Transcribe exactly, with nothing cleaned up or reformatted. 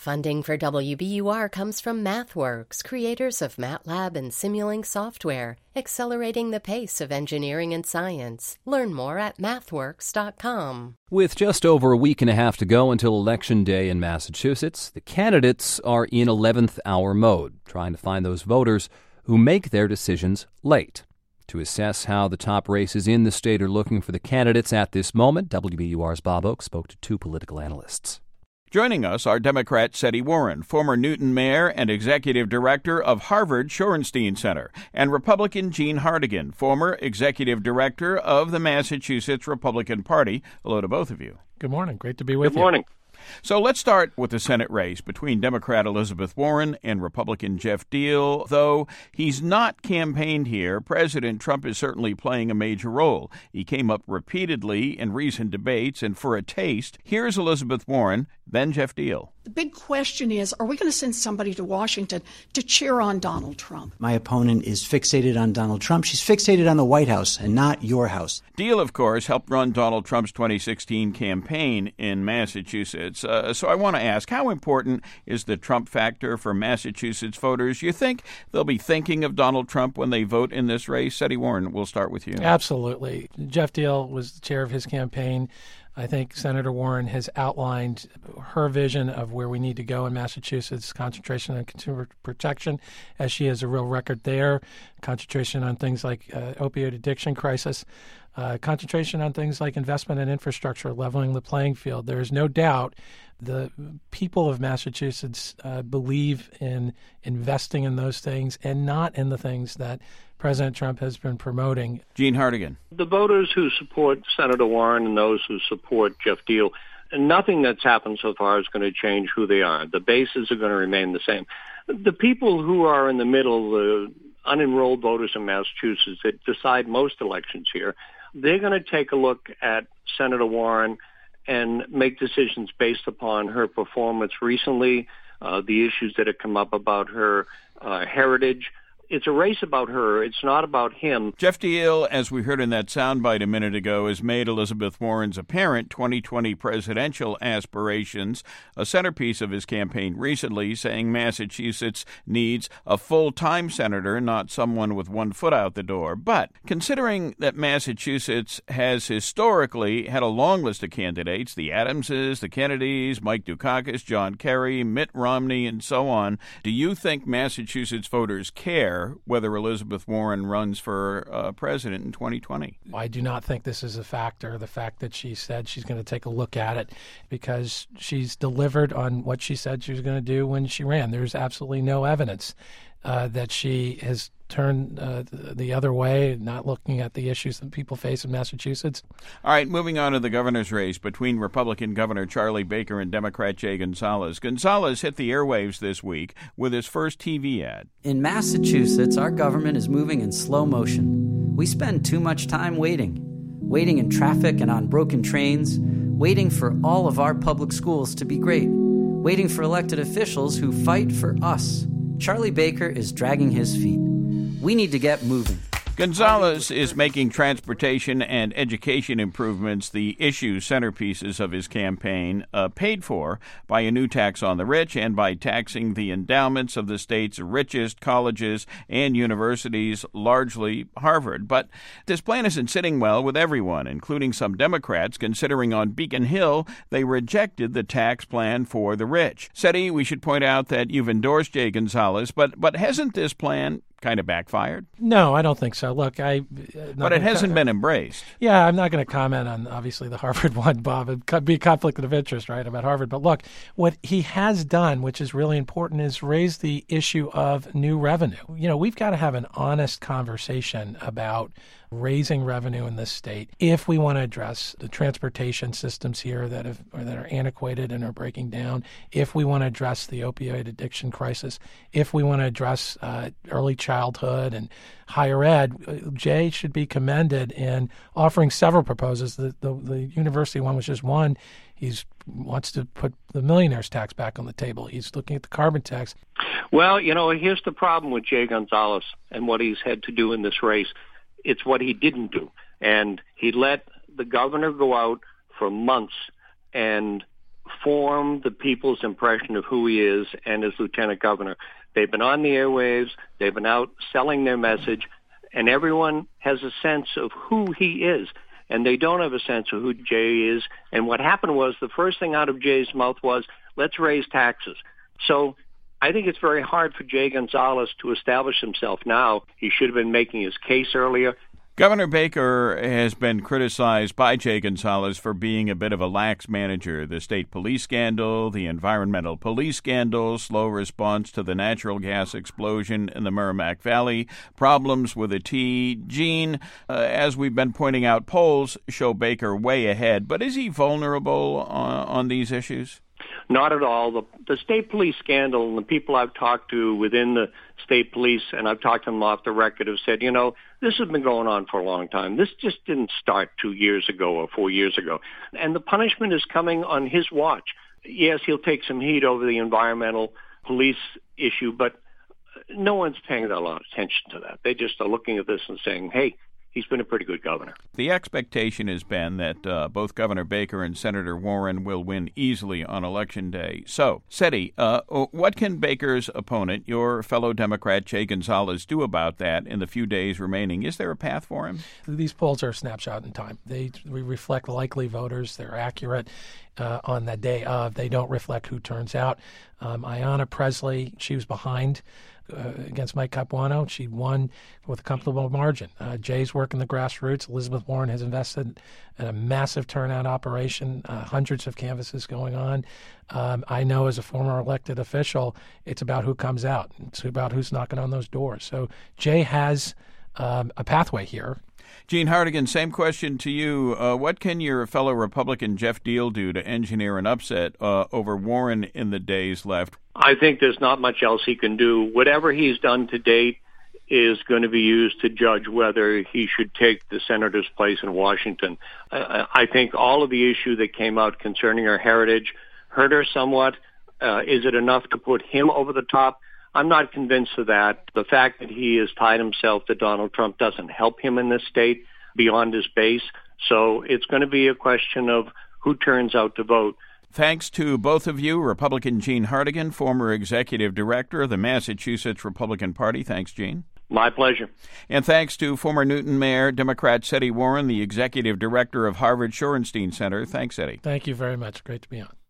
Funding for W B U R comes from MathWorks, creators of MATLAB and Simulink software, accelerating the pace of engineering and science. Learn more at mathworks dot com. With just over a week and a half to go until Election Day in Massachusetts, the candidates are in eleventh hour mode, trying to find those voters who make their decisions late. To assess how the top races in the state are looking for the candidates at this moment, W B U R's Bob Oak spoke to two political analysts. Joining us are Democrat Seti Warren, former Newton mayor and executive director of Harvard Shorenstein Center, and Republican Jean Hartigan, former executive director of the Massachusetts Republican Party. Hello to both of you. Good morning. Great to be with you. Good morning. So let's start with the Senate race between Democrat Elizabeth Warren and Republican Jeff Diehl. Though he's not campaigned here, President Trump is certainly playing a major role. He came up repeatedly in recent debates, and for a taste, here's Elizabeth Warren, then Jeff Diehl. The big question is, are we going to send somebody to Washington to cheer on Donald Trump? My opponent is fixated on Donald Trump. She's fixated on the White House and not your house. Diehl, of course, helped run Donald Trump's twenty sixteen campaign in Massachusetts. Uh, so I want to ask, how important is the Trump factor for Massachusetts voters? You think they'll be thinking of Donald Trump when they vote in this race? Seti Warren, we'll start with you. Absolutely. Jeff Diehl was the chair of his campaign. I think Senator Warren has outlined her vision of where we need to go in Massachusetts, concentration on consumer protection, as she has a real record there, concentration on things like uh, opioid addiction crisis, uh, concentration on things like investment in infrastructure, leveling the playing field. There is no doubt the people of Massachusetts uh, believe in investing in those things and not in the things that President Trump has been promoting. Jean Hartigan. The voters who support Senator Warren and those who support Jeff Diehl, nothing that's happened so far is going to change who they are. The bases are going to remain the same. The people who are in the middle, the unenrolled voters in Massachusetts that decide most elections here, they're going to take a look at Senator Warren and make decisions based upon her performance recently, uh, the issues that have come up about her uh, heritage. It's a race about her. It's not about him. Jeff Diehl, as we heard in that soundbite a minute ago, has made Elizabeth Warren's apparent twenty twenty presidential aspirations a centerpiece of his campaign recently, saying Massachusetts needs a full-time senator, not someone with one foot out the door. But considering that Massachusetts has historically had a long list of candidates, the Adamses, the Kennedys, Mike Dukakis, John Kerry, Mitt Romney, and so on, do you think Massachusetts voters care whether Elizabeth Warren runs for uh, president in twenty twenty? I do not think this is a factor, the fact that she said she's going to take a look at it, because she's delivered on what she said she was going to do when she ran. There's absolutely no evidence uh, that she has turned uh, the other way, not looking at the issues that people face in Massachusetts. All right, moving on to the governor's race between Republican Governor Charlie Baker and Democrat Jay Gonzalez. Gonzalez hit the airwaves this week with his first T V ad. In Massachusetts, our government is moving in slow motion. We spend too much time waiting. Waiting in traffic and on broken trains. Waiting for all of our public schools to be great. Waiting for elected officials who fight for us. Charlie Baker is dragging his feet. We need to get moving. Gonzalez is making transportation and education improvements the issue centerpieces of his campaign, uh, paid for by a new tax on the rich and by taxing the endowments of the state's richest colleges and universities, largely Harvard. But this plan isn't sitting well with everyone, including some Democrats, considering on Beacon Hill they rejected the tax plan for the rich. Seti, we should point out that you've endorsed Jay Gonzalez, but, but hasn't this plan kind of backfired? No, I don't think so. Look, I... Uh, but it hasn't co- been embraced. Yeah, I'm not going to comment on, obviously, the Harvard one, Bob. It could be a conflict of interest, right, about Harvard. But look, what he has done, which is really important, is raise the issue of new revenue. You know, we've got to have an honest conversation about raising revenue in this state if we want to address the transportation systems here that have or that are antiquated and are breaking down, if we want to address the opioid addiction crisis, if we want to address uh, early childhood and higher ed. Jay should be commended in offering several proposals. The, the, the university one was just one. He wants to put the millionaire's tax back on the table. He's looking at the carbon tax. Well, you know, here's the problem with Jay Gonzalez and what he's had to do in this race. It's what he didn't do. And he let the governor go out for months and form the people's impression of who he is and his lieutenant governor. They've been on the airwaves. They've been out selling their message, and everyone has a sense of who he is. And they don't have a sense of who Jay is. And what happened was the first thing out of Jay's mouth was, let's raise taxes. So I think it's very hard for Jay Gonzalez to establish himself now. He should have been making his case earlier. Governor Baker has been criticized by Jay Gonzalez for being a bit of a lax manager. The state police scandal, the environmental police scandal, slow response to the natural gas explosion in the Merrimack Valley, problems with the T. Gene, uh, as we've been pointing out, polls show Baker way ahead. But is he vulnerable on, on these issues? Not at all. The, the state police scandal and the people I've talked to within the state police, and I've talked to them off the record, have said, you know, this has been going on for a long time. This just didn't start two years ago or four years ago. And the punishment is coming on his watch. Yes, he'll take some heat over the environmental police issue, but no one's paying a lot of attention to that. They just are looking at this and saying, hey, he's been a pretty good governor. The expectation has been that uh, both Governor Baker and Senator Warren will win easily on Election Day. So, Seti, uh, what can Baker's opponent, your fellow Democrat Jay Gonzalez, do about that in the few days remaining? Is there a path for him? These polls are a snapshot in time. They reflect likely voters. They're accurate uh, on the day of. They don't reflect who turns out. Um, Ayanna Pressley, she was behind Uh, against Mike Capuano. She won with a comfortable margin. Uh, Jay's working the grassroots. Elizabeth Warren has invested in a massive turnout operation, uh, hundreds of canvases going on. Um, I know as a former elected official, it's about who comes out. It's about who's knocking on those doors. So Jay has um, a pathway here. Gene Hartigan, same question to you. Uh, what can your fellow Republican Jeff Deal do to engineer an upset uh, over Warren in the days left? I think there's not much else he can do. Whatever he's done to date is going to be used to judge whether he should take the senator's place in Washington. I, I think all of the issue that came out concerning her heritage hurt her somewhat. Uh, is it enough to put him over the top? I'm not convinced of that. The fact that he has tied himself to Donald Trump doesn't help him in this state beyond his base. So it's going to be a question of who turns out to vote. Thanks to both of you, Republican Gene Hartigan, former executive director of the Massachusetts Republican Party. Thanks, Gene. My pleasure. And thanks to former Newton Mayor, Democrat Seti Warren, the executive director of Harvard Shorenstein Center. Thanks, Seti. Thank you very much. Great to be on.